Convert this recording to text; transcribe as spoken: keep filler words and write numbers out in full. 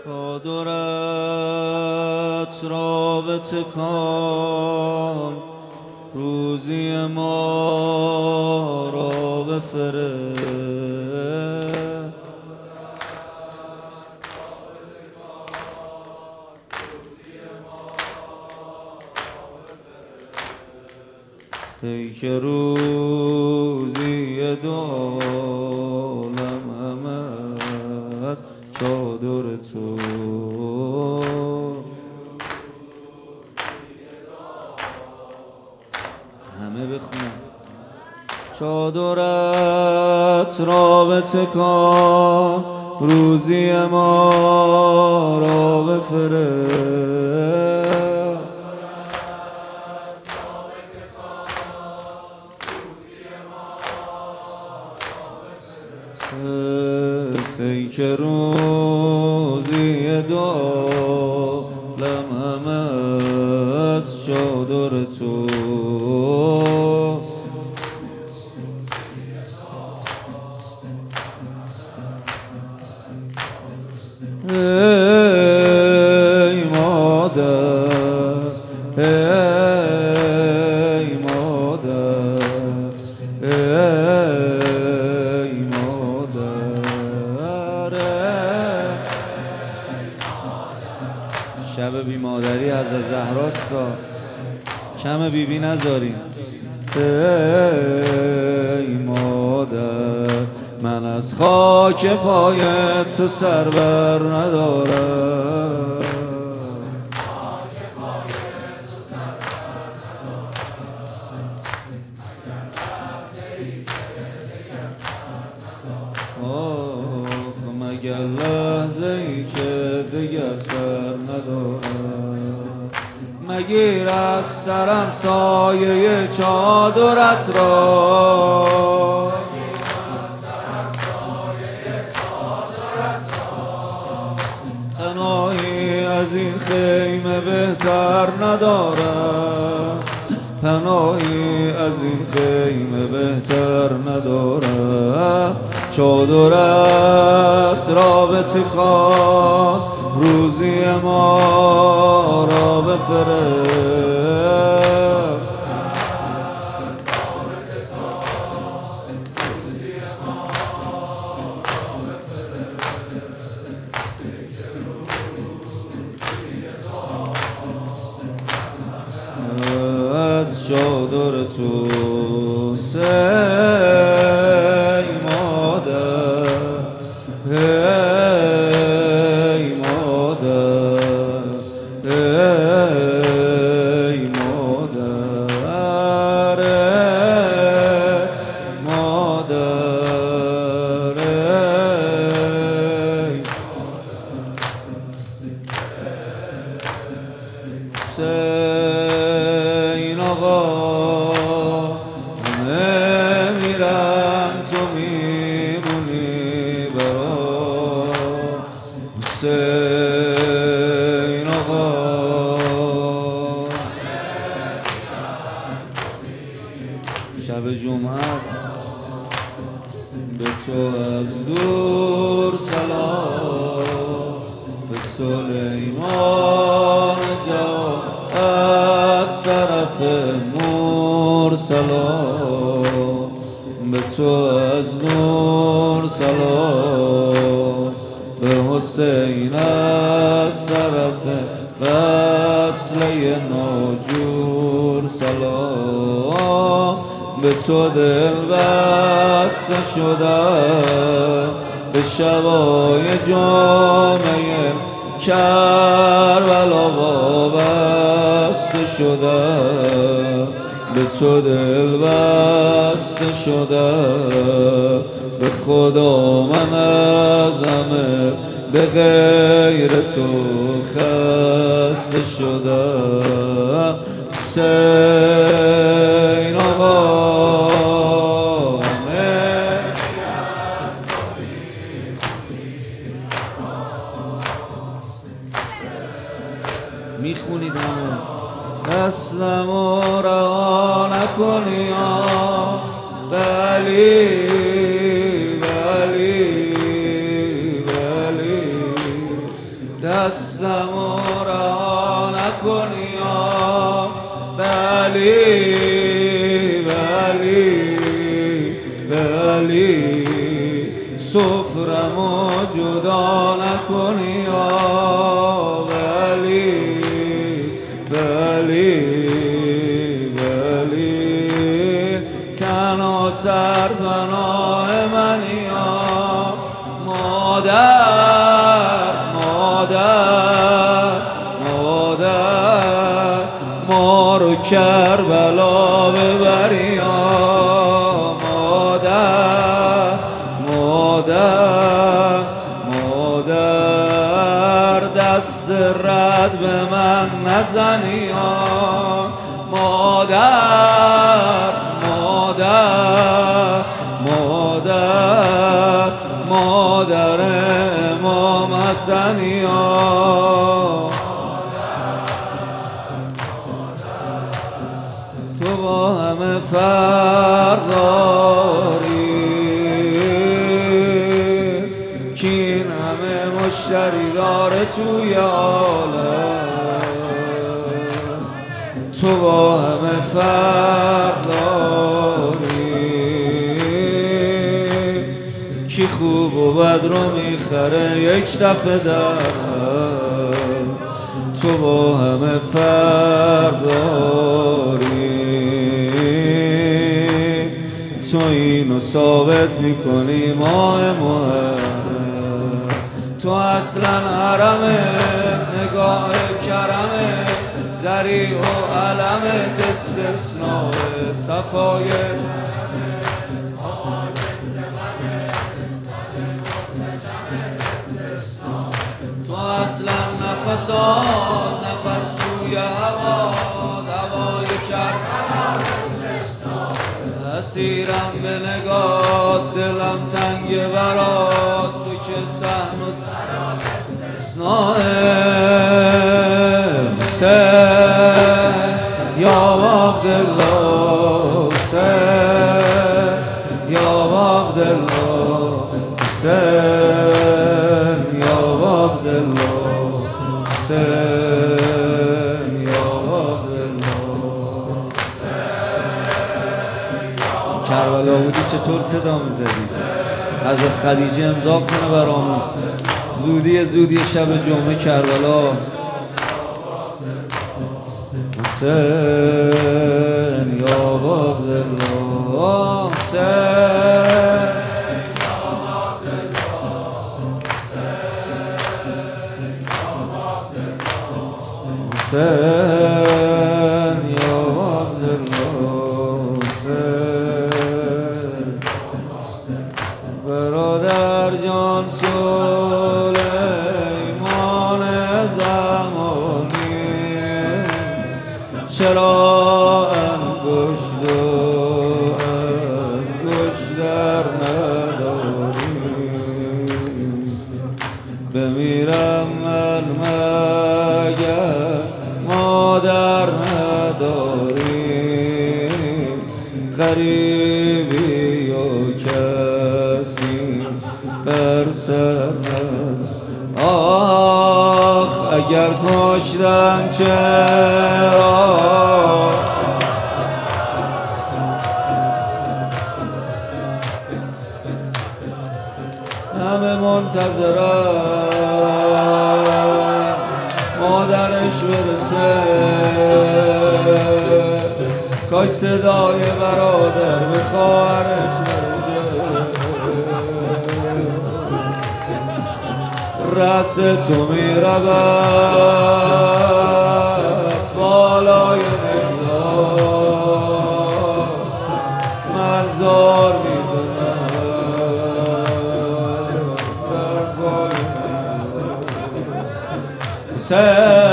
چادرت را بتکان، روزی ما را بفرست. ای که روزی دو عالم همه از چادر تو، همه بخونم. چادرت را بتکان، روزی ما را بفرست. ای که روزی دو عالم همه از چادر تو، ای مادر ای مادر ای مادر. شب بی مادری از زهراستا، کم بی بی نذاریم. ای مادر من از خاک پای تو سر بر ندارم، آخ مگر لحظه ای که دیگر سر ندارم. مگیر از سرم سایه چادرت را، پناهی از این خیمه بهتر ندارم، پناهی از این خیمه بهتر ندارم. چادرت را بتکان، روزی ما را بفرست. از چادر تو ای مادر ای مادر ای مادر مادر حسین آقا همه میرن تو میمونی برا. حسین آقا شب جمعه است، به تو از دور سلام، به سلیمان جان از طرف مور سلام، به تو از نور سلام، به حسین از طرف وصله ناجور سلام. به تو دل بسته شدم، به شبای جمعه کربلا وابسته شدم، به تو دل بسته شدم. به خدا من از همه به غیر تو خسته شدم. حسین آقا میخونید همه دستم و رها نکنی ولی ولی ولی دستمو رها نکنی یا بلی بلی بلی سفرمو جدا نکنی یا بلی بلی بلی تن و سر پناه منی یا مادر مادر مادر ما رو کربلا ببری یا مادر مادر مادر دست رد به من نزنی یا مادر مادر مادر مادر امام حسنی یا تو با همه فرق داری کین همه مشتری داره توی عالم تو با همه فرق داری کی خوب و بد رو میخره یک دفعه در تو با همه فرق داری تو اینو ثابت میکنی ماه مهم تو اصلا حرمت نگاه کرمت زریع و علمت استثناء صفای تو اصلا نفسات نفس توی هوا دوای کرد اسیرم به نگاه دلم تنگ برات تو که سحن و سناه حسین یا عبدالله حسین یا عبدالله حسین یا عبدالله حسین یا عبدالله کربلا بودی چطور صدا میزدی؟ از خدیجه امضا کنه برامون زودی زودی شب جمعه کربلا حسین یا عبدالله حسین حسین یا عبدالله حسین برادر جان سلیمان زمانی چرا انگشت و انگشت در نداری بمیرم من مگر مادر نداری غریبی و کسی بر سر آخ اگر کشتن چرا همه منتظرم مادرش برسه کاش صدای برادر به خواهرش برسه رس تو میرود بالای نگاه من زار میزنم بر پای حسین